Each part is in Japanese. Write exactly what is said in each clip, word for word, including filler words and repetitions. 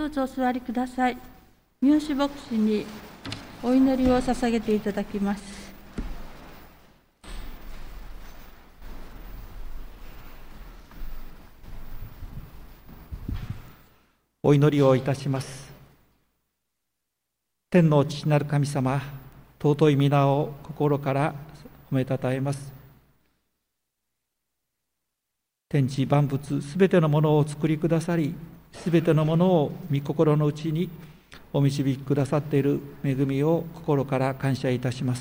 どうぞお座りください。三好牧師にお祈りを捧げていただきます。 お祈りをいたします。天の父なる神様、尊い皆を心から褒めたたえます。天地万物すべてのものをお作りくださり、すべてのものを御心のうちにお導きくださっている恵みを心から感謝いたします。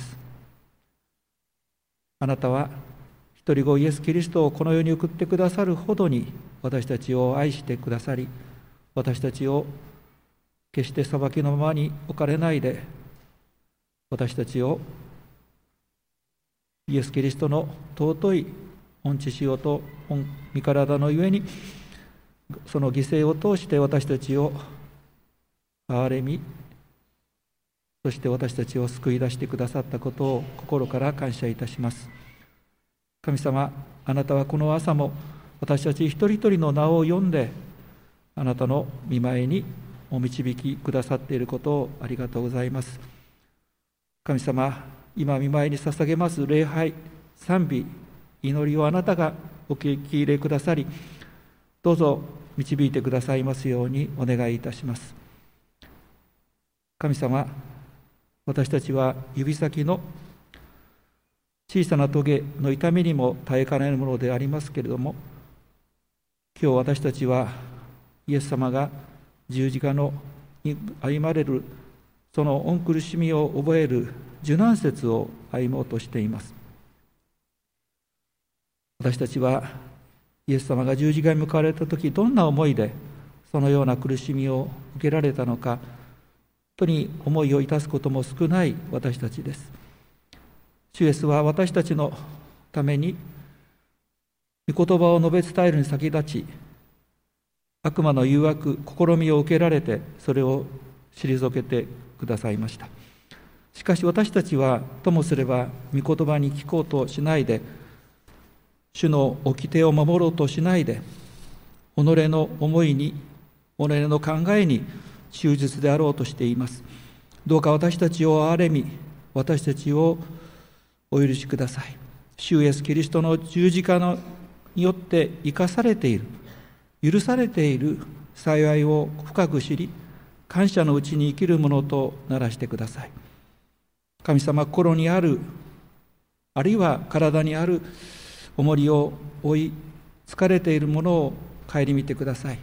あなたは一人子イエス・キリストをこの世に送ってくださるほどに私たちを愛してくださり、私たちを決して裁きのままに置かれないで、私たちをイエス・キリストの尊い御血潮と御身体のゆえに、その犠牲を通して私たちを憐れみ、そして私たちを救い出してくださったことを心から感謝いたします。神様、あなたはこの朝も私たち一人一人の名を呼んで、あなたの御前にお導きくださっていることをありがとうございます。神様、今御前に捧げます礼拝、賛美、祈りをあなたがお聞き入れくださり、どうぞ導いてくださいますようにお願いいたします。神様、私たちは指先の小さなトゲの痛みにも耐えかねるものでありますけれども、今日私たちはイエス様が十字架のに歩まれるその御苦しみを覚える受難節を歩もうとしています。私たちはイエス様が十字架に向かわれたとき、どんな思いでそのような苦しみを受けられたのか、本当に思いを致すことも少ない私たちです。主イエスは私たちのために御言葉を述べ伝えるに先立ち、悪魔の誘惑、試みを受けられて、それを退けてくださいました。しかし私たちはともすれば御言葉に聞こうとしないで、主の掟を守ろうとしないで、己の思いに、己の考えに忠実であろうとしています。どうか私たちを憐れみ、私たちをお許しください。主イエスキリストの十字架のによって生かされている、許されている幸いを深く知り、感謝のうちに生きるものとならしてください。神様、心にある、あるいは体にある重りを負い疲れているものを顧みてください。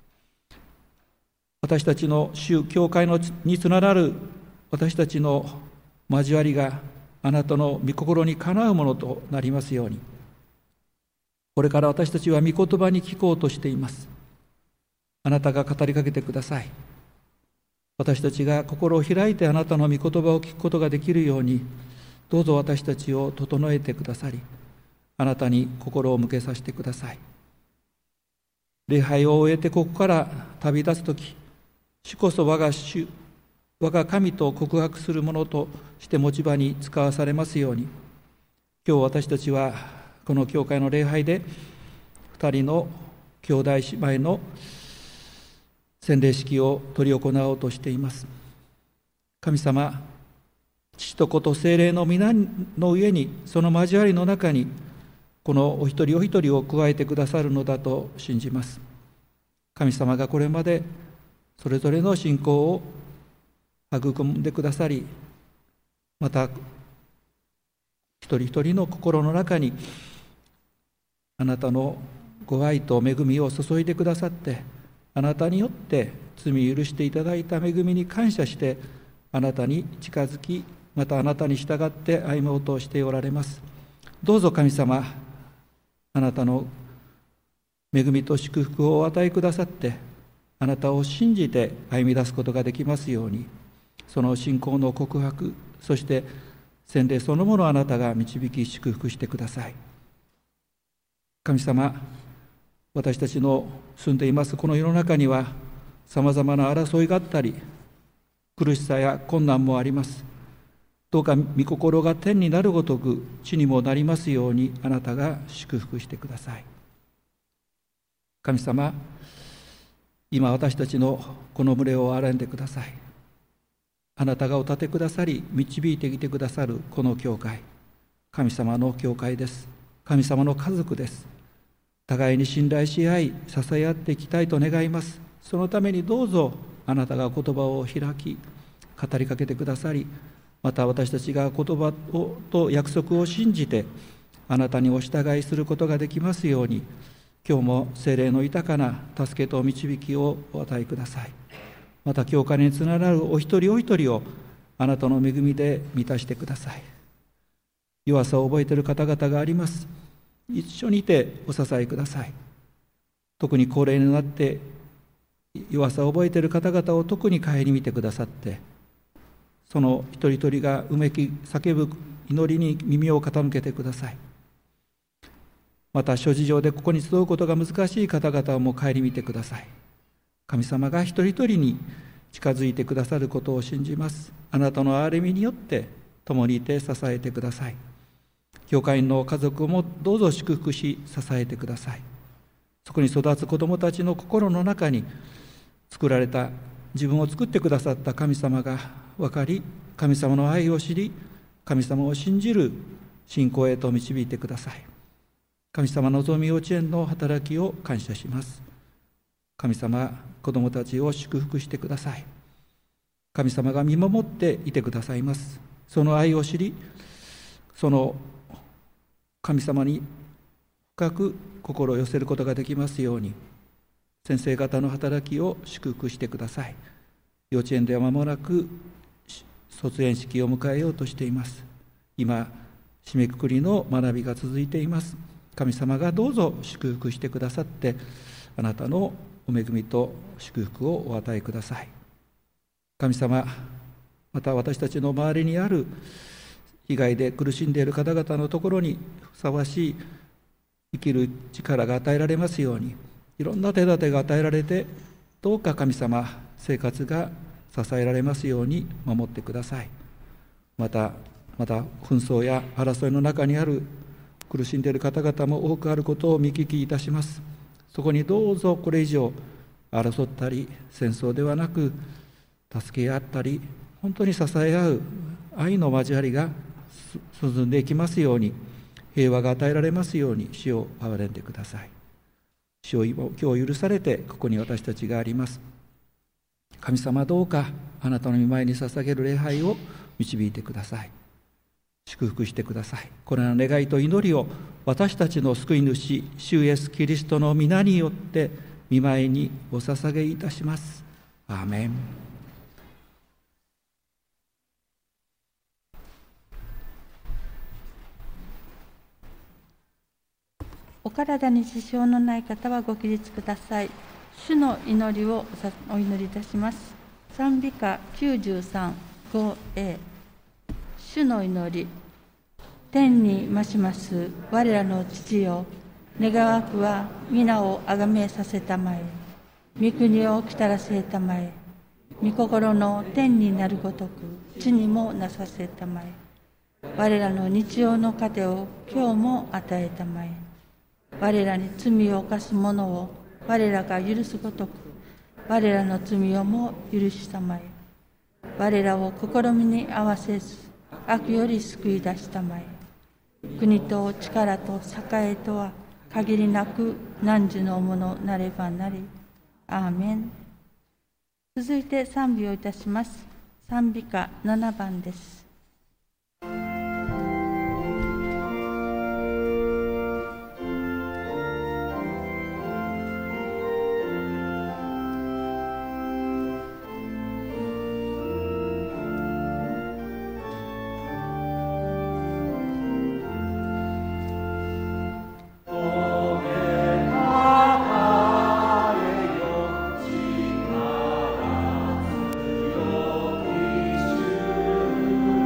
私たちの主教会のにつながる私たちの交わりがあなたの御心にかなうものとなりますように、これから私たちは御言葉に聞こうとしています。あなたが語りかけてください。私たちが心を開いてあなたの御言葉を聞くことができるように、どうぞ私たちを整えてくださり、あなたに心を向けさせてください。礼拝を終えてここから旅立つとき、主こそ我が主、我が神と告白するものとして持ち場に使わされますように、今日私たちはこの教会の礼拝で二人の兄弟姉妹の洗礼式を執り行おうとしています。神様、父と子と聖霊の皆の上に、その交わりの中にこのお一人お一人を加えてくださるのだと信じます。神様がこれまでそれぞれの信仰を育んでくださり、また一人一人の心の中にあなたのご愛と恵みを注いでくださって、あなたによって罪許していただいた恵みに感謝して、あなたに近づき、またあなたに従って歩もうとしておられます。どうぞ神様、あなたの恵みと祝福をお与えくださって、あなたを信じて歩み出すことができますように、その信仰の告白、そして洗礼そのものをあなたが導き祝福してください。神様、私たちの住んでいますこの世の中にはさまざまな争いがあったり、苦しさや困難もあります。どうか御心が天になるごとく地にもなりますように、あなたが祝福してください。神様、 今私たちのこの群れを憐んでください。あなたがお立てくださり導いてきてくださるこの教会、神様の教会です。神様の家族です。互いに信頼し合い支え合っていきたいと願います。そのためにどうぞあなたが言葉を開き語りかけてくださり、また私たちが言葉をと約束を信じてあなたにお従いすることができますように、今日も聖霊の豊かな助けと導きをお与えください。また教会につながるお一人お一人をあなたの恵みで満たしてください。弱さを覚えている方々があります。一緒にいてお支えください。特に高齢になって弱さを覚えている方々を特に顧みてくださって、その一人一人がうめき叫ぶ祈りに耳を傾けてください。また諸事情でここに集うことが難しい方々も顧みてください。神様が一人一人に近づいてくださることを信じます。あなたの憐れみによって共にいて支えてください。教会の家族もどうぞ祝福し支えてください。そこに育つ子どもたちの心の中に作られた、自分を作ってくださった神様が分かり、神様の愛を知り、神様を信じる信仰へと導いてください。神様の望み幼稚園の働きを感謝します。神様、子どもたちを祝福してください。神様が見守っていてくださいます。その愛を知り、その神様に深く心を寄せることができますように、先生方の働きを祝福してください。幼稚園では間もなく卒園式を迎えようとしています。今、締めくくりの学びが続いています。神様がどうぞ祝福してくださって、あなたのお恵みと祝福をお与えください。神様、また私たちの周りにある被害で苦しんでいる方々のところにふさわしい生きる力が与えられますように、いろんな手立てが与えられて、どうか神様、生活が支えられますように守ってください。またまた紛争や争いの中にある苦しんでいる方々も多くあることを見聞きいたします。そこにどうぞこれ以上争ったり戦争ではなく、助け合ったり本当に支え合う愛の交わりが進んでいきますように、平和が与えられますように、主を憐れんでください。主を今日許されてここに私たちがあります。神様、どうかあなたの御前に捧げる礼拝を導いてください。祝福してください。これらの願いと祈りを私たちの救い主主イエスキリストの皆によって御前にお捧げいたします。アーメン。 お体に支障のない方はご起立ください。主の祈りをお祈りいたします。賛美歌きゅうじゅうさん ごエー、 主の祈り。天に増します我らの父よ、願わくは皆をあがめさせたまえ、御国を来たらせたまえ、御心の天になるごとく地にもなさせたまえ、我らの日曜の糧を今日も与えたまえ、我らに罪を犯す者を我らが許すごとく我らの罪をも許したまえ、我らを試みに合わせず悪より救い出したまえ、国と力と栄えとは限りなく汝のものなればなり。アーメン。続いて賛美をいたします。賛美歌ななばんです。 「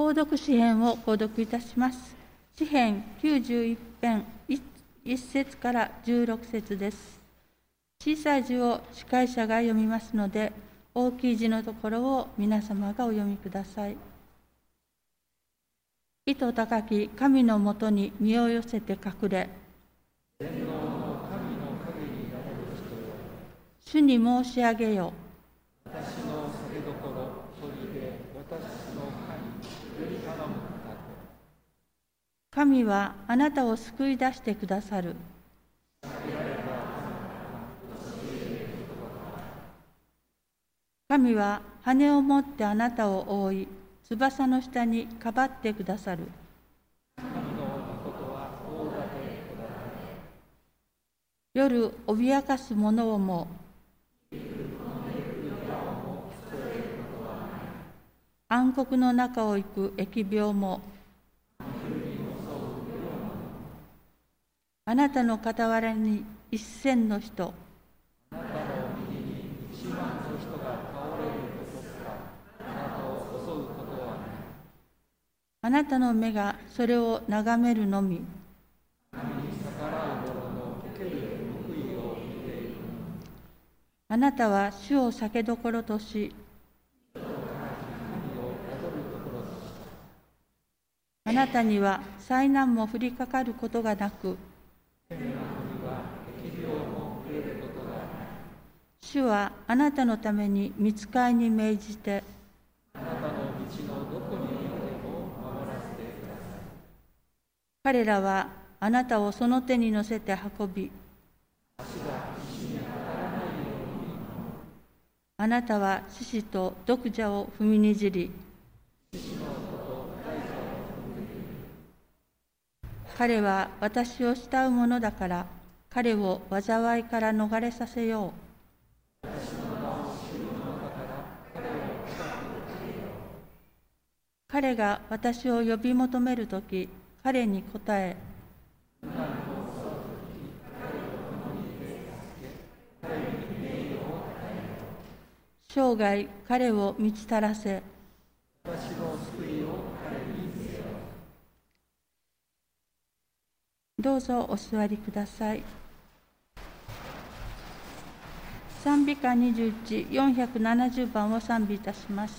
購読詩編を購読いたします。詩編きゅうじゅういち編いち節からじゅうろく節です。小さい字を司会者が読みますので、大きい字のところを皆様がお読みください。意図高き神のもとに身を寄せて隠れ、主に申し上げよ。 私の酒どころ、砦、私の神、より頼む方と。 神はあなたを救い出してくださる。神は羽を持ってあなたを覆い、翼の下にかばってくださる。夜脅かす者をも、暗黒の中を行く疫病も、あなたの傍らに一千の人、あなたの目がそれを眺めるのみ。あなたは主を酒どころとし、あなたには災難も降りかかることがなく、主はあなたのために御使いに命じて、彼らはあなたをその手に乗せて運び、あなたは獅子と毒蛇を踏みにじり、彼は私を慕うものだから、彼を災いから逃れさせよう。彼が私を呼び求めるとき、彼に答え、生涯彼を満ち足らせ、どうぞお座りください。賛美歌にじゅういち、よんひゃくななじゅう番を賛美いたします。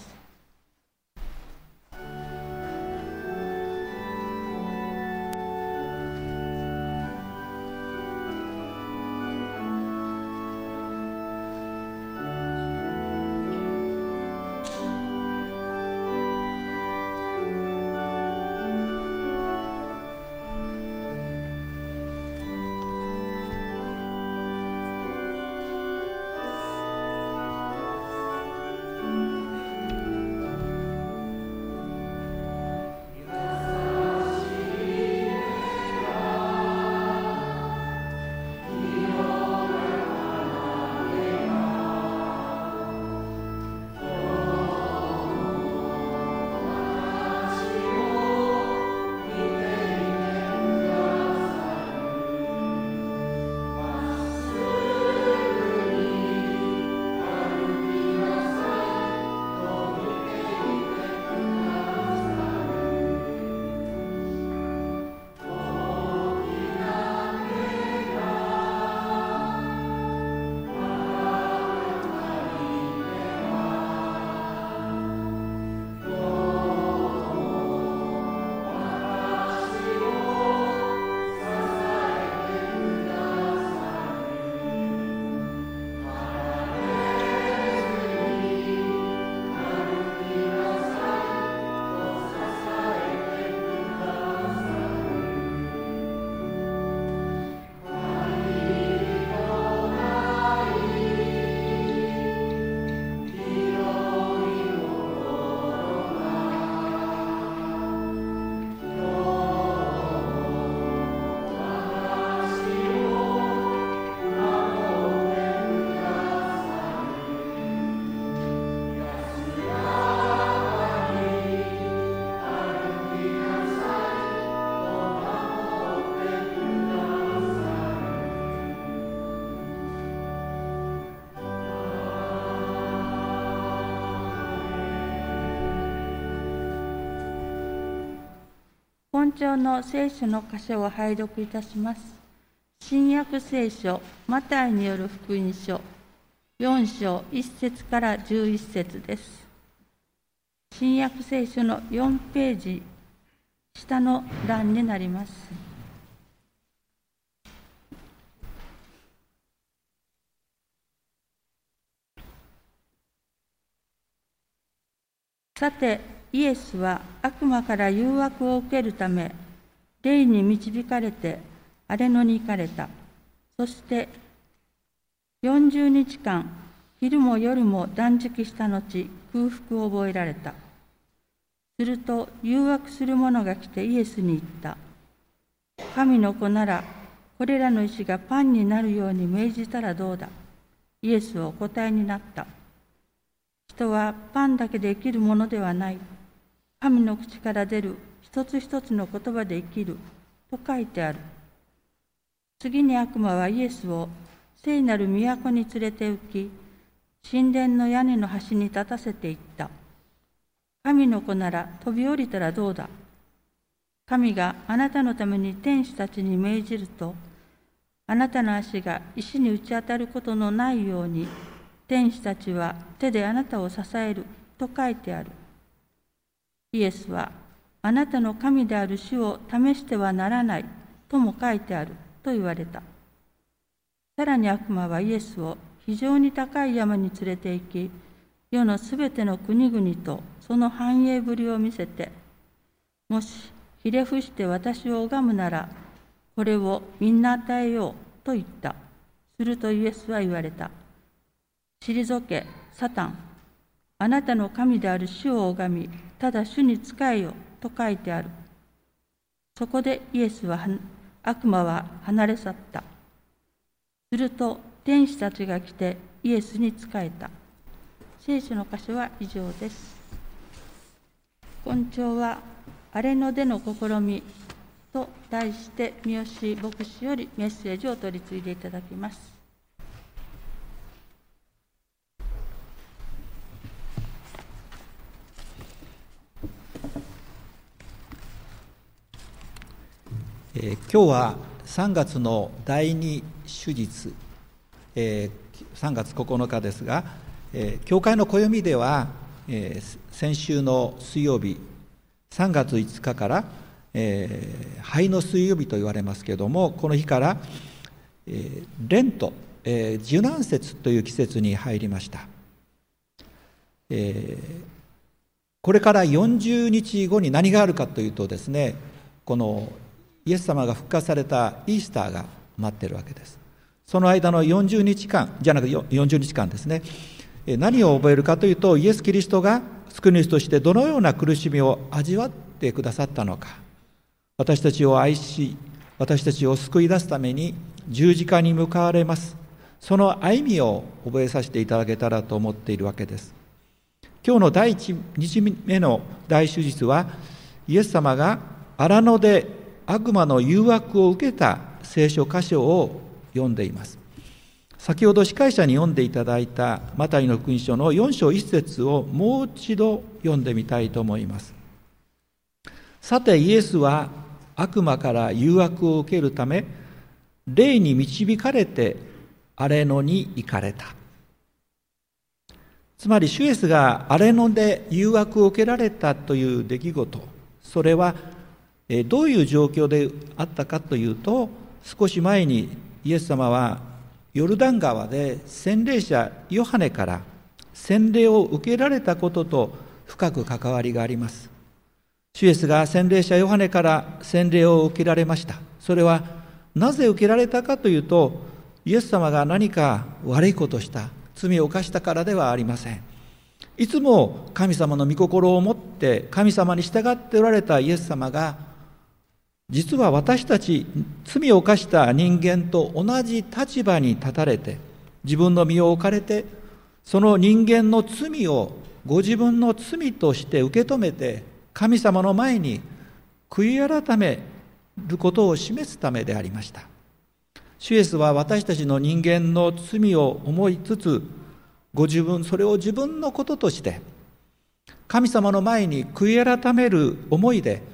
今朝の聖書の箇所を拝読いたします。新約聖書マタイによる福音書よん章いち節からじゅういち節です。新約聖書のよんページ下の欄になります。さて、イエスは悪魔から誘惑を受けるため、霊に導かれて荒れ野に行かれた。そして、よんじゅうにちかん、昼も夜も断食した後、空腹を覚えられた。すると、誘惑する者が来てイエスに言った。神の子なら、これらの石がパンになるように命じたらどうだ。イエスはお答えになった。人はパンだけで生きるものではない。神の口から出る一つ一つの言葉で生きると書いてある。次に悪魔はイエスを聖なる都に連れて行き、神殿の屋根の端に立たせていった。神の子なら飛び降りたらどうだ。神があなたのために天使たちに命じると、あなたの足が石に打ち当たることのないように、天使たちは手であなたを支えると書いてある。イエスは、あなたの神である主を試してはならないとも書いてあると言われた。さらに悪魔はイエスを非常に高い山に連れて行き、世のすべての国々とその繁栄ぶりを見せて、もしひれ伏して私を拝むなら、これをみんな与えようと言った。するとイエスは言われた。退け、サタン。あなたの神である主を拝み、ただ主に仕えよと書いてある。そこでイエスは、悪魔は離れ去った。すると、天使たちが来てイエスに仕えた。聖書の箇所は以上です。今朝は、荒れ野での試みと題して、三好牧師よりメッセージを取り次いでいただきます。 えー、今日はさんがつの第二主日、えー、さんがつここのかですが、えー、教会の暦では、えー、先週の水曜日さんがついつかから、えー、灰の水曜日と言われますけれども、この日から、えー、レント、えー、受難節という季節に入りました。えー、これからよんじゅうにちごに何があるかというとですね、このイエス様が復活されたイースターが待っているわけです。その間のよんじゅうにちかんじゃなくてよんじゅうにちかんですね、何を覚えるかというと、イエス・キリストが救い主としてどのような苦しみを味わってくださったのか、私たちを愛し私たちを救い出すために十字架に向かわれます。その歩みを覚えさせていただけたらと思っているわけです。今日の第一日目の大主日は、イエス様が荒野で悪魔の誘惑を受けた聖書箇所を読んでいます。先ほど司会者に読んでいただいたマタイの福音書のよん章いち節をもう一度読んでみたいと思います。さてイエスは悪魔から誘惑を受けるため、霊に導かれて荒れ野に行かれた。つまり主イエスが荒れ野で誘惑を受けられたという出来事、それはどういう状況であったかというと、少し前にイエス様はヨルダン川で洗礼者ヨハネから洗礼を受けられたことと深く関わりがあります。主イエスが洗礼者ヨハネから洗礼を受けられました。それはなぜ受けられたかというと、イエス様が何か悪いことをした、罪を犯したからではありません。いつも神様の御心を持って神様に従っておられたイエス様が、実は私たち罪を犯した人間と同じ立場に立たれて、自分の身を置かれて、その人間の罪をご自分の罪として受け止めて、神様の前に悔い改めることを示すためでありました。主イエスは私たちの人間の罪を思いつつ、ご自分それを自分のこととして神様の前に悔い改める思いで、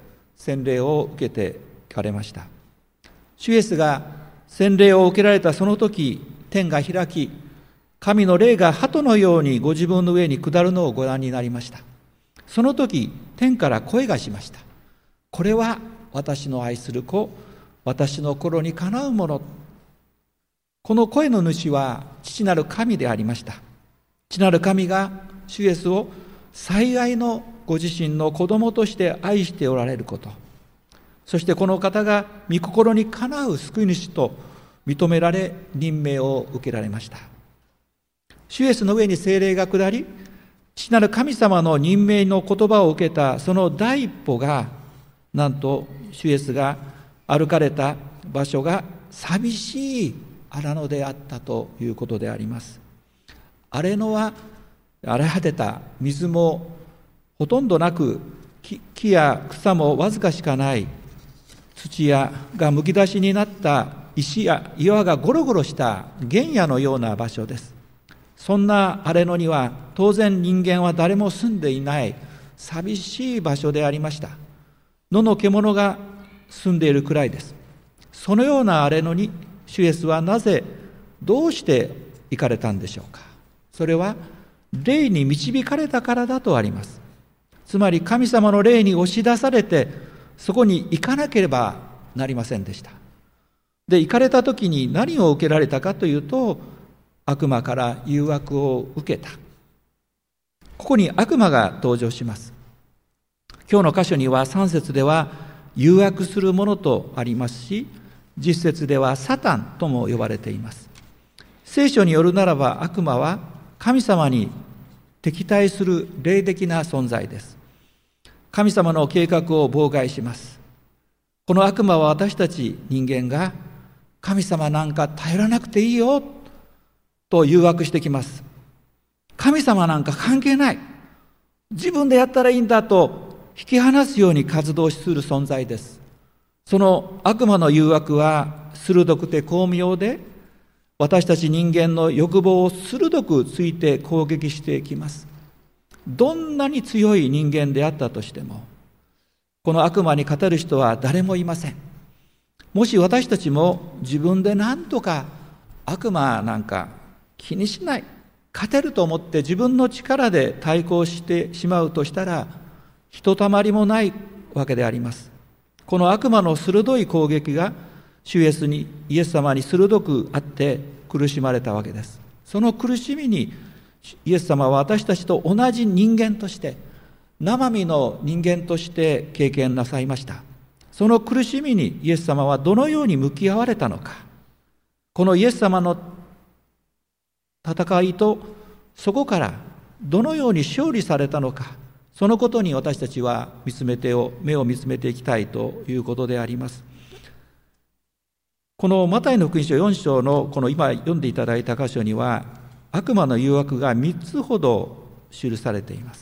洗礼を受けていかれました。主イエスが洗礼を受けられたその時、天が開き、神の霊が鳩のようにご自分の上に下るのをご覧になりました。その時、天から声がしました。これは私の愛する子、私の心にかなうもの。この声の主は父なる神でありました。父なる神が主イエスを最愛のご自身の子供として愛しておられること、そしてこの方が御心にかなう救い主と認められ、任命を受けられました。主イエスの上に聖霊が下り、父なる神様の任命の言葉を受けたその第一歩が、なんと主イエスが歩かれた場所が寂しい荒野であったということであります。荒れ野は荒れ果てた、水もほとんどなく、木や草もわずかしかない、土やがむき出しになった石や岩がゴロゴロした原野のような場所です。そんな荒れ野には当然人間は誰も住んでいない寂しい場所でありました。野の獣が住んでいるくらいです。そのような荒れ野に主イエスはなぜ、どうして行かれたんでしょうか。それは霊に導かれたからだとあります。つまり神様の霊に押し出されて、そこに行かなければなりませんでした。で、行かれた時に何を受けられたかというと、悪魔から誘惑を受けた。ここに悪魔が登場します。今日の箇所にはさん節では誘惑するものとありますし、じゅっ節ではサタンとも呼ばれています。聖書によるならば、悪魔は神様に敵対する霊的な存在です。神様の計画を妨害します。この悪魔は私たち人間が神様なんか頼らなくていいよと誘惑してきます。神様なんか関係ない、自分でやったらいいんだと引き離すように活動する存在です。その悪魔の誘惑は鋭くて巧妙で、私たち人間の欲望を鋭く突いて攻撃してきます。どんなに強い人間であったとしても、この悪魔に勝てる人は誰もいません。もし私たちも自分で何とか悪魔なんか気にしない、勝てると思って自分の力で対抗してしまうとしたら、ひとたまりもないわけであります。この悪魔の鋭い攻撃が主イエスに、イエス様に鋭くあって苦しまれたわけです。その苦しみにイエス様は私たちと同じ人間として、生身の人間として経験なさいました。その苦しみにイエス様はどのように向き合われたのか、このイエス様の戦いとそこからどのように勝利されたのか、そのことに私たちは見つめてを目を見つめていきたいということであります。このマタイの福音書よん章のこの今読んでいただいた箇所には、悪魔の誘惑がみっつほど記されています。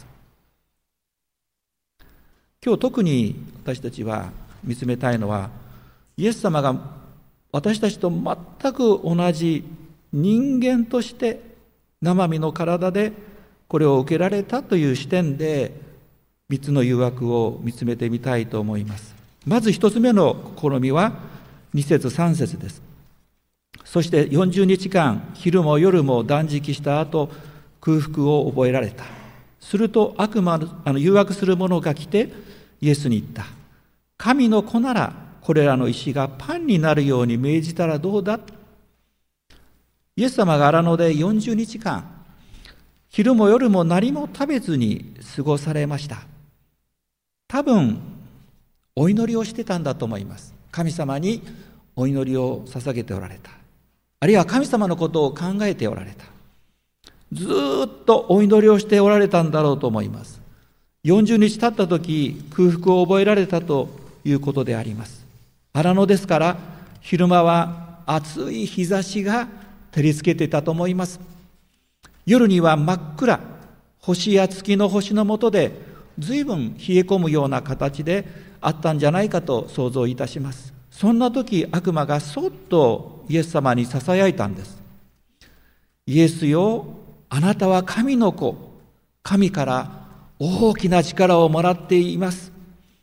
今日特に私たちは見つめたいのは、イエス様が私たちと全く同じ人間として生身の体でこれを受けられたという視点でみっつの誘惑を見つめてみたいと思います。まず一つ目の試みはに節さん節です。そしてよんじゅうにちかん昼も夜も断食した後、空腹を覚えられた。すると悪魔の、あの誘惑する者が来てイエスに言った。神の子ならこれらの石がパンになるように命じたらどうだ。イエス様が荒野でよんじゅうにちかん昼も夜も何も食べずに過ごされました。多分お祈りをしてたんだと思います。神様にお祈りを捧げておられた。あるいは神様のことを考えておられた。ずーっとお祈りをしておられたんだろうと思います。よんじゅうにち経った時、空腹を覚えられたということであります。荒野ですから、昼間は暑い日差しが照りつけていたと思います。夜には真っ暗、星や月の星の下で随分冷え込むような形であったんじゃないかと想像いたします。そんな時、悪魔がそっとイエス様にささやいたんです。イエスよ、あなたは神の子、神から大きな力をもらっています。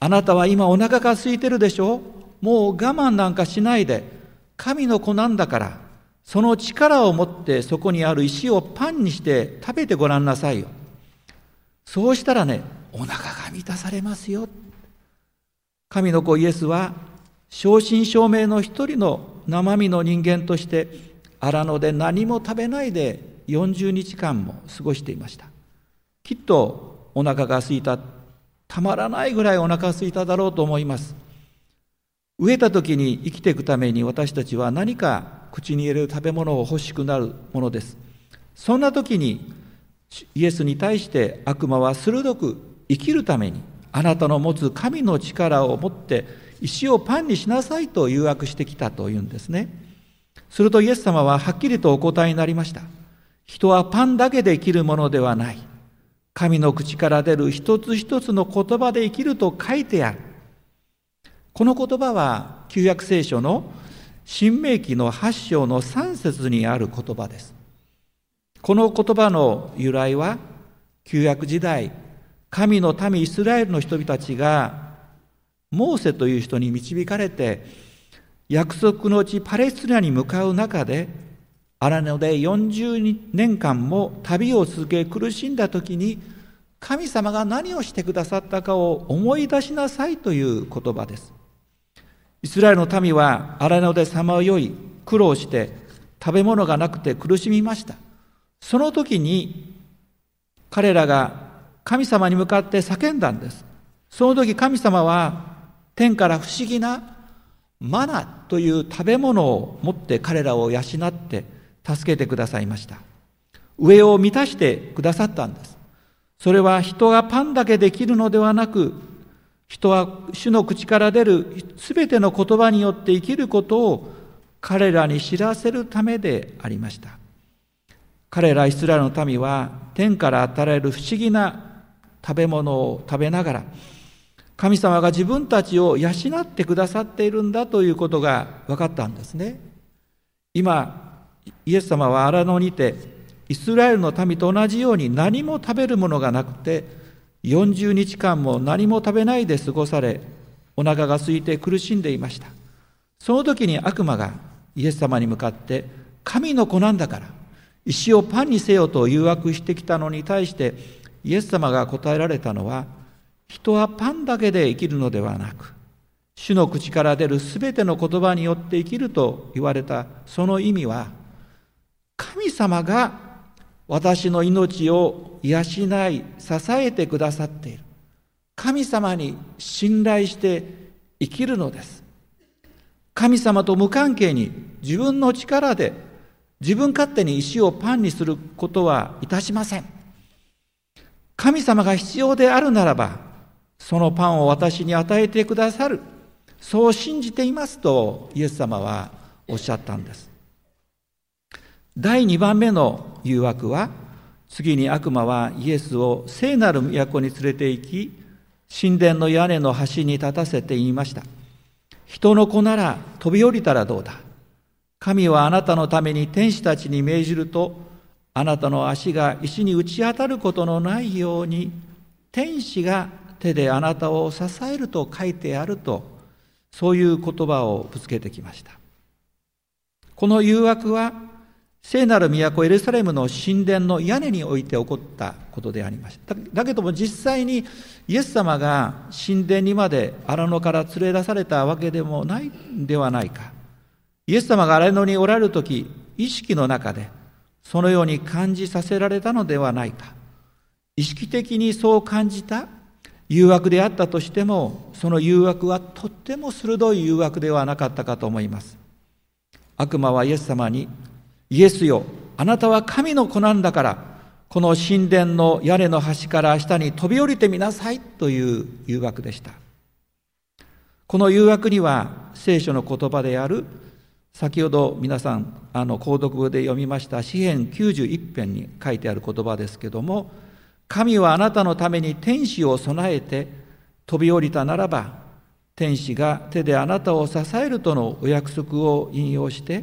あなたは今お腹が空いてるでしょ。もう我慢なんかしないで、神の子なんだから、その力を持ってそこにある石をパンにして食べてごらんなさいよ。そうしたらね、お腹が満たされますよ。神の子イエスは正真正銘の一人の生身の人間として荒野で何も食べないでよんじゅうにちかんも過ごしていました。きっとお腹が空いた、たまらないぐらいお腹が空いただろうと思います。飢えた時に生きていくために私たちは何か口に入れる食べ物を欲しくなるものです。そんな時にイエスに対して悪魔は鋭く生きるためにあなたの持つ神の力を持って石をパンにしなさいと誘惑してきたというんですね。するとイエス様ははっきりとお答えになりました。人はパンだけで生きるものではない。神の口から出る一つ一つの言葉で生きると書いてある。この言葉は旧約聖書の新明記のはち章のさん節にある言葉です。この言葉の由来は旧約時代、神の民イスラエルの人々たちがモーセという人に導かれて約束の地パレスチナに向かう中で荒野でよんじゅうねんかんも旅を続け苦しんだ時に神様が何をしてくださったかを思い出しなさいという言葉です。イスラエルの民は荒野でさまよい苦労して食べ物がなくて苦しみました。その時に彼らが神様に向かって叫んだんです。その時神様は天から不思議なマナという食べ物を持って彼らを養って助けてくださいました。上を満たしてくださったんです。それは人がパンだけできるのではなく、人は主の口から出るすべての言葉によって生きることを彼らに知らせるためでありました。彼らイスラエルの民は天から与えられる不思議な食べ物を食べながら、神様が自分たちを養ってくださっているんだということが分かったんですね。今、イエス様は荒野にて、イスラエルの民と同じように何も食べるものがなくて、よんじゅうにちかんも何も食べないで過ごされ、お腹が空いて苦しんでいました。その時に悪魔がイエス様に向かって、神の子なんだから、石をパンにせよと誘惑してきたのに対して、イエス様が答えられたのは、人はパンだけで生きるのではなく、主の口から出るすべての言葉によって生きると言われたその意味は、神様が私の命を養い支えてくださっている。神様に信頼して生きるのです。神様と無関係に自分の力で自分勝手に石をパンにすることはいたしません。神様が必要であるならば、そのパンを私に与えてくださる。そう信じていますとイエス様はおっしゃったんです。だいにばんめの誘惑は、次に悪魔はイエスを聖なる都に連れて行き、神殿の屋根の端に立たせて言いました。人の子なら飛び降りたらどうだ。神はあなたのために天使たちに命じると、あなたの足が石に打ち当たることのないように、天使が手であなたを支えると書いてあると、そういう言葉をぶつけてきました。この誘惑は、聖なる都エルサレムの神殿の屋根において起こったことでありました。だけども実際にイエス様が神殿にまで荒野から連れ出されたわけでもないんではないか。イエス様が荒野におられるとき、意識の中でそのように感じさせられたのではないか。意識的にそう感じた誘惑であったとしても、その誘惑はとっても鋭い誘惑ではなかったかと思います。悪魔はイエス様に、イエスよ、あなたは神の子なんだから、この神殿の屋根の端から下に飛び降りてみなさいという誘惑でした。この誘惑には聖書の言葉である、先ほど皆さんあの購読で読みました詩編きゅうじゅういち編に書いてある言葉ですけども、神はあなたのために天使を備えて飛び降りたならば、天使が手であなたを支えるとのお約束を引用して、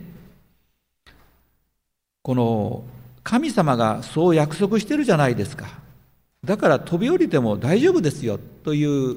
この神様がそう約束してるじゃないですか。だから飛び降りても大丈夫ですよという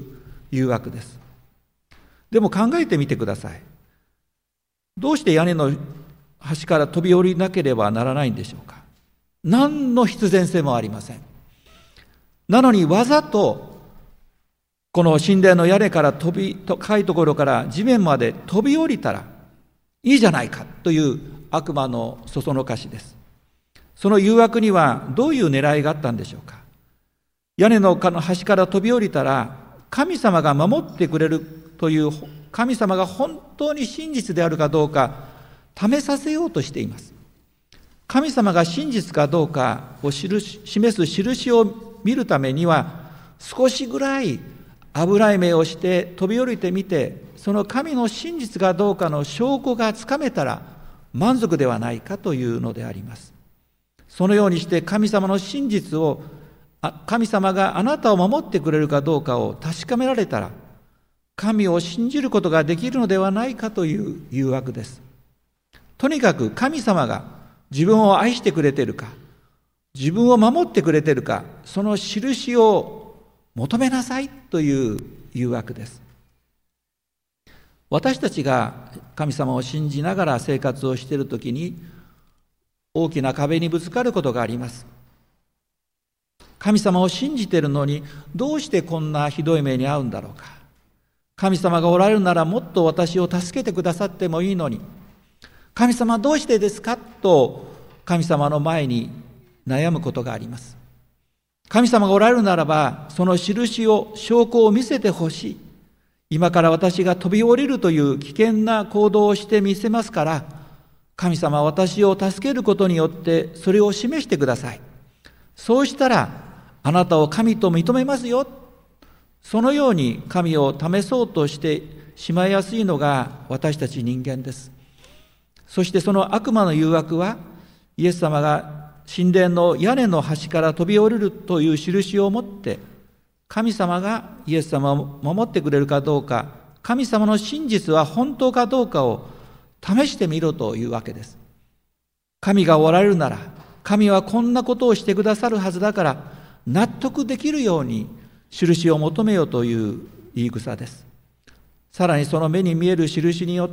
誘惑です。でも考えてみてください。どうして屋根の端から飛び降りなければならないんでしょうか。何の必然性もありません。なのにわざとこの神殿の屋根から飛び高いところから地面まで飛び降りたらいいじゃないかという悪魔のそそのかしです。その誘惑にはどういう狙いがあったんでしょうか。屋根の端から飛び降りたら神様が守ってくれるという、神様が本当に真実であるかどうか試させようとしています。神様が真実かどうかを示す印を見るためには、少しぐらい油い目をして飛び降りてみて、その神の真実かどうかの証拠がつかめたら満足ではないかというのであります。そのようにして神様の真実を、神様があなたを守ってくれるかどうかを確かめられたら、神を信じることができるのではないかという誘惑です。とにかく神様が自分を愛してくれているか、自分を守ってくれているか、その印を求めなさいという誘惑です。私たちが神様を信じながら生活をしているときに、大きな壁にぶつかることがあります。神様を信じているのに、どうしてこんなひどい目に遭うんだろうか。神様がおられるならもっと私を助けてくださってもいいのに、神様どうしてですかと神様の前に悩むことがあります。神様がおられるならば、その印を、証拠を見せてほしい。今から私が飛び降りるという危険な行動をしてみせますから、神様は私を助けることによってそれを示してください。そうしたらあなたを神と認めますよ。そのように神を試そうとしてしまいやすいのが私たち人間です。そしてその悪魔の誘惑は、イエス様が神殿の屋根の端から飛び降りるという印を持って、神様がイエス様を守ってくれるかどうか、神様の真実は本当かどうかを試してみろというわけです。神がおられるなら、神はこんなことをしてくださるはずだから、納得できるように印を求めようという言い草です。さらにその目に見える印によって、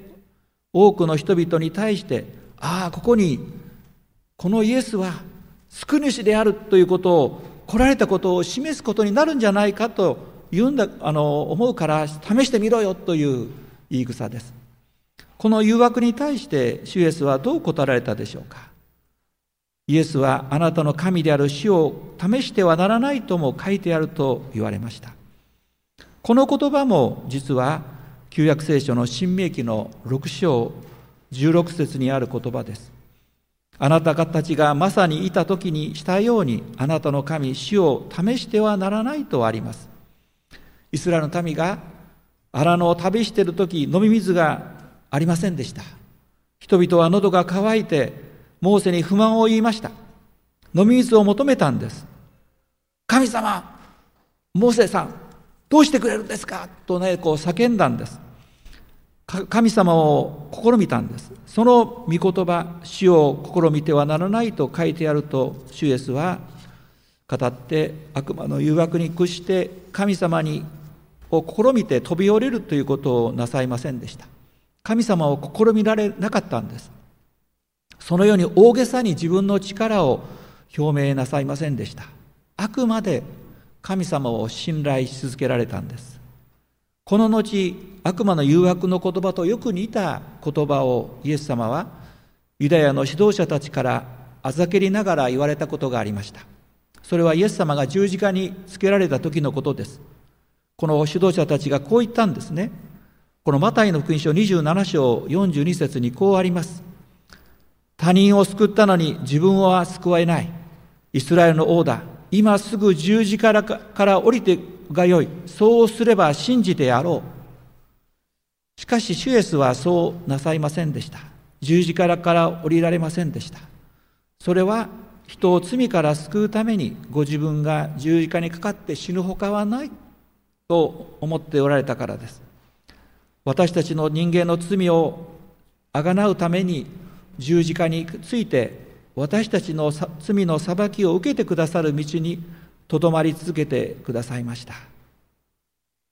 多くの人々に対して、ああ、ここにこのイエスは救い主であるということを、来られたことを示すことになるんじゃないかと言うんだあの思うから試してみろよという言い草です。この誘惑に対して主イエスはどう答えられたでしょうか。イエスはあなたの神である主を試してはならないとも書いてあると言われました。この言葉も実は旧約聖書の申命記のろく章じゅうろく節にある言葉です。あなた方たちがまさにいた時にしたように、あなたの神主を試してはならないとあります。イスラエルの民が荒野を旅している時、飲み水がありませんでした。人々は喉が渇いてモーセに不満を言いました。飲み水を求めたんです。神様、モーセさんどうしてくれるんですかとね、こう叫んだんです。神様を試みたんです。その御言葉、主を試みてはならないと書いてあると主イエスは語って、悪魔の誘惑に屈して神様にを試みて飛び降りるということをなさいませんでした。神様を試みられなかったんです。そのように大げさに自分の力を表明なさいませんでした。あくまで神様を信頼し続けられたんです。この後、悪魔の誘惑の言葉とよく似た言葉をイエス様はユダヤの指導者たちからあざけりながら言われたことがありました。それはイエス様が十字架につけられた時のことです。この指導者たちがこう言ったんですね。このマタイの福音書にじゅうなな章よんじゅうに節にこうあります。他人を救ったのに自分は救えない。イスラエルの王だ。今すぐ十字架から降りてがよい。そうすれば信じてやろう。しかし主イエスはそうなさいませんでした。十字架から降りられませんでした。それは人を罪から救うためにご自分が十字架にかかって死ぬほかはないと思っておられたからです。私たちの人間の罪をあがなうために十字架について、私たちの罪の裁きを受けてくださる道にとどまり続けてくださいました。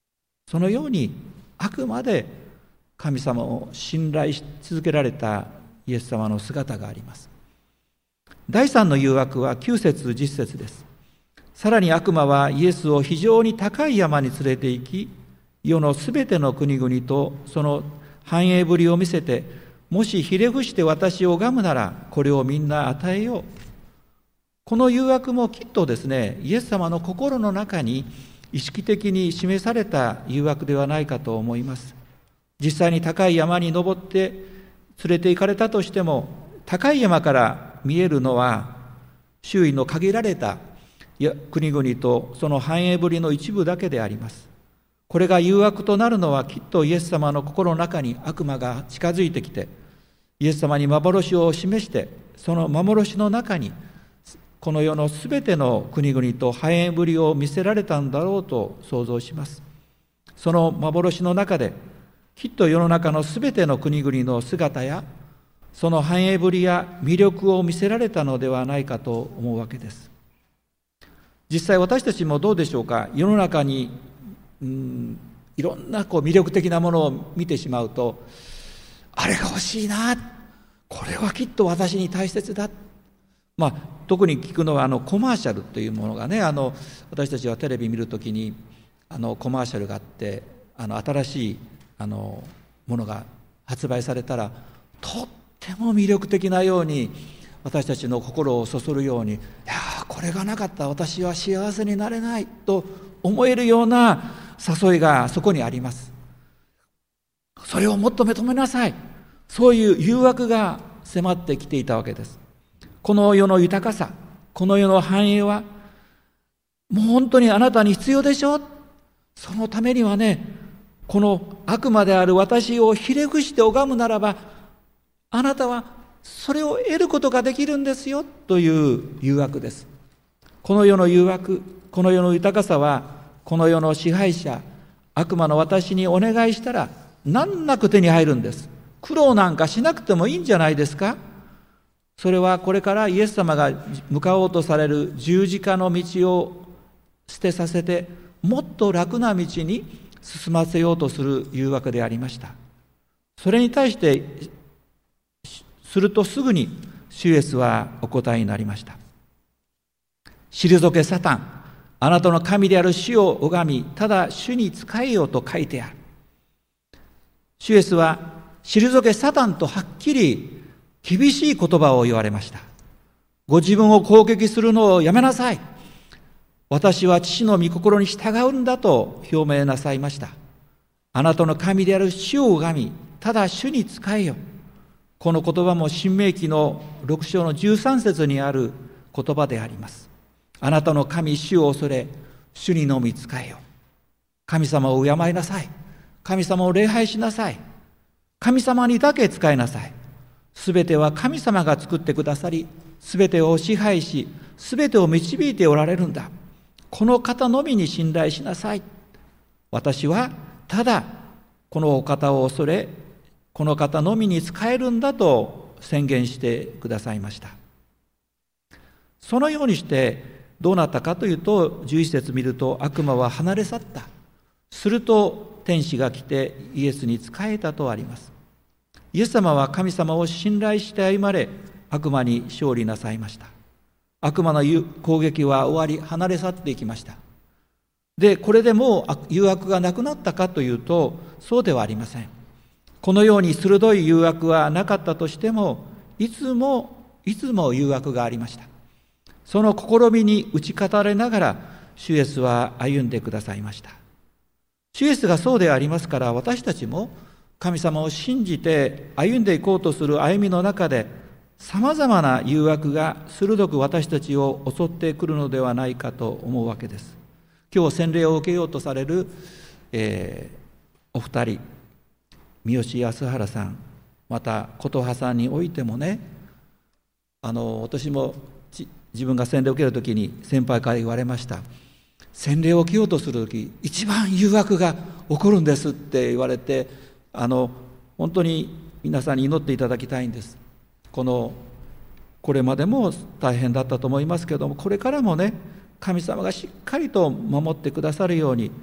そのようにあくまで神様を信頼し続けられたイエス様の姿があります。第三の誘惑はきゅう節じゅっ節です。さらに悪魔はイエスを非常に高い山に連れて行き、世のすべての国々とその繁栄ぶりを見せて、もしひれ伏して私を拝むならこれをみんな与えよう。この誘惑もきっとですね、イエス様の心の中に意識的に示された誘惑ではないかと思います。実際に高い山に登って連れて行かれたとしても、高い山から見えるのは周囲の限られた国々とその繁栄ぶりの一部だけであります。これが誘惑となるのは、きっとイエス様の心の中に悪魔が近づいてきて、イエス様に幻を示して、その幻の中にこの世のすべての国々と繁栄ぶりを見せられたんだろうと想像します。その幻の中できっと世の中のすべての国々の姿やその繁栄ぶりや魅力を見せられたのではないかと思うわけです。実際私たちもどうでしょうか。世の中にうんいろんなこう魅力的なものを見てしまうと、あれが欲しいな、これはきっと私に大切だ。まあ、特に聞くのはあのコマーシャルというものがね、あの私たちはテレビ見るときにあのコマーシャルがあって、あの新しいあのものが発売されたら、とっても魅力的なように私たちの心をそそるように、いやこれがなかったら私は幸せになれないと思えるような誘いがそこにあります。それをもっと認めなさい、そういう誘惑が迫ってきていたわけです。この世の豊かさ、この世の繁栄はもう本当にあなたに必要でしょ。そのためにはね、この悪魔である私をひれ伏して拝むならば、あなたはそれを得ることができるんですよという誘惑です。この世の誘惑、この世の豊かさは、この世の支配者悪魔の私にお願いしたら難なく手に入るんです。苦労なんかしなくてもいいんじゃないですか。それはこれからイエス様が向かおうとされる十字架の道を捨てさせて、もっと楽な道に進ませようとする誘惑でありました。それに対してするとすぐに主イエスはお答えになりました。退けサタン、あなたの神である主を拝み、ただ主に仕えようと書いてある。主イエスは退けサタンとはっきり厳しい言葉を言われました。ご自分を攻撃するのをやめなさい。私は父の御心に従うんだと表明なさいました。あなたの神である主を拝み、ただ主に仕えよ。この言葉も新明記のろく章のじゅうさん節にある言葉であります。あなたの神主を恐れ、主にのみ仕えよ。神様を敬いなさい。神様を礼拝しなさい。神様にだけ仕えなさい。すべては神様が作ってくださり、すべてを支配し、すべてを導いておられるんだ。この方のみに信頼しなさい。私はただこのお方を恐れ、この方のみに仕えるんだと宣言してくださいました。そのようにしてどうなったかというと、じゅういち節見ると、悪魔は離れ去った。すると天使が来てイエスに仕えたとあります。イエス様は神様を信頼して歩まれ、悪魔に勝利なさいました。悪魔の攻撃は終わり、離れ去っていきました。で、これでもう誘惑がなくなったかというと、そうではありません。このように鋭い誘惑はなかったとしても、いつもいつも誘惑がありました。その試みに打ち勝たれながら、主イエスは歩んでくださいました。主イエスがそうでありますから、私たちも神様を信じて歩んでいこうとする歩みの中で、さまざまな誘惑が鋭く私たちを襲ってくるのではないかと思うわけです。今日洗礼を受けようとされる、えー、お二人、三好安原さん、また琴葉さんにおいてもね、あの私も自分が洗礼を受けるときに先輩から言われました。洗礼を受けようとするとき、一番誘惑が起こるんですって言われて、あの本当に皆さんに祈っていただきたいんです。このこれまでも大変だったと思いますけれども、これからもね、神様がしっかりと守ってくださるように、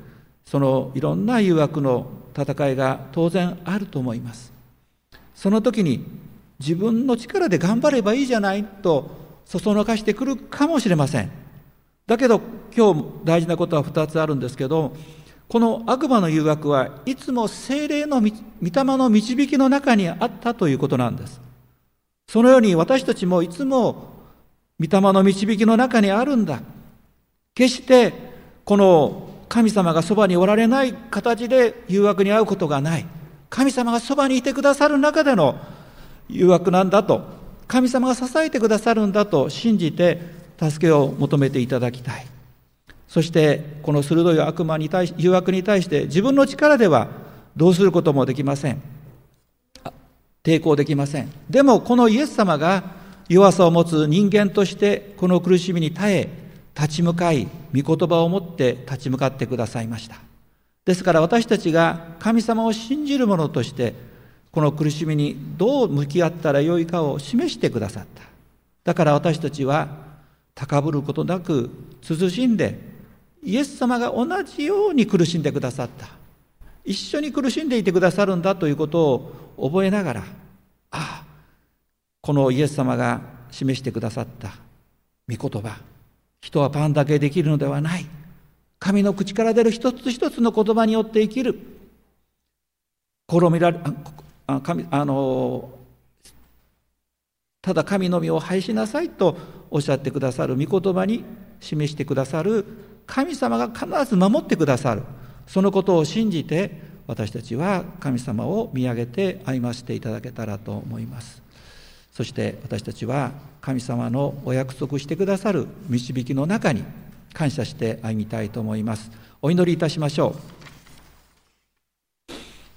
そのいろんな誘惑の戦いが当然あると思います。その時に自分の力で頑張ればいいじゃないとそそのかしてくるかもしれません。だけど今日大事なことはふたつあるんですけど、この悪魔の誘惑はいつも聖霊の御霊の導きの中にあったということなんです。そのように私たちもいつも御霊の導きの中にあるんだ。決してこの神様がそばにおられない形で誘惑に遭うことがない。神様がそばにいてくださる中での誘惑なんだと、神様が支えてくださるんだと信じて助けを求めていただきたい。そしてこの鋭い悪魔に対し誘惑に対して自分の力ではどうすることもできません。抵抗できません。でもこのイエス様が弱さを持つ人間としてこの苦しみに耐え立ち向かい、御言葉を持って立ち向かってくださいました。ですから私たちが神様を信じる者としてこの苦しみにどう向き合ったらよいかを示してくださった。だから私たちは高ぶることなく慎んで、イエス様が同じように苦しんでくださった、一緒に苦しんでいてくださるんだということを覚えながら、ああ、このイエス様が示してくださった御言葉、人はパンだけできるのではない、神の口から出る一つ一つの言葉によって生きる、試みられあ神あのただ神の身を拝しなさいとおっしゃってくださる御言葉に示してくださる神様が必ず守ってくださる、そのことを信じて私たちは神様を見上げて歩ませていただけたらと思います。そして私たちは神様のお約束してくださる導きの中に感謝して歩みたいと思います。お祈りいたしましょう。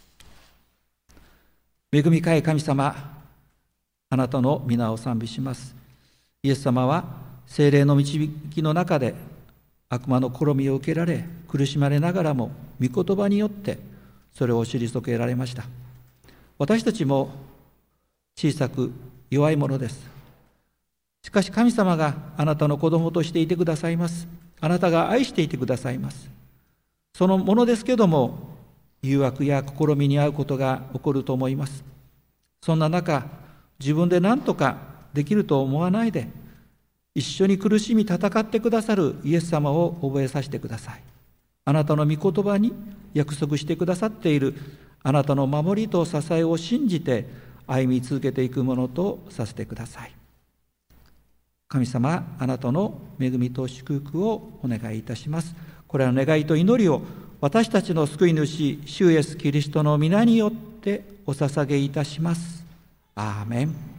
恵み深い神様、あなたの皆を賛美します。イエス様は聖霊の導きの中で悪魔の試みを受けられ苦しまれながらも御言葉によってそれを退けられました。私たちも小さく弱いものです。しかし神様があなたの子供としていてくださいます。あなたが愛していてくださいます。そのものですけども誘惑や試みに遭うことが起こると思います。そんな中、自分で何とかできると思わないで、一緒に苦しみ戦ってくださるイエス様を覚えさせてください。あなたの御言葉に約束してくださっているあなたの守りと支えを信じて歩み続けていくものとさせてください。神様、あなたの恵みと祝福をお願いいたします。これらの願いと祈りを私たちの救い主主イエスキリストの皆によってお捧げいたします。アーメン。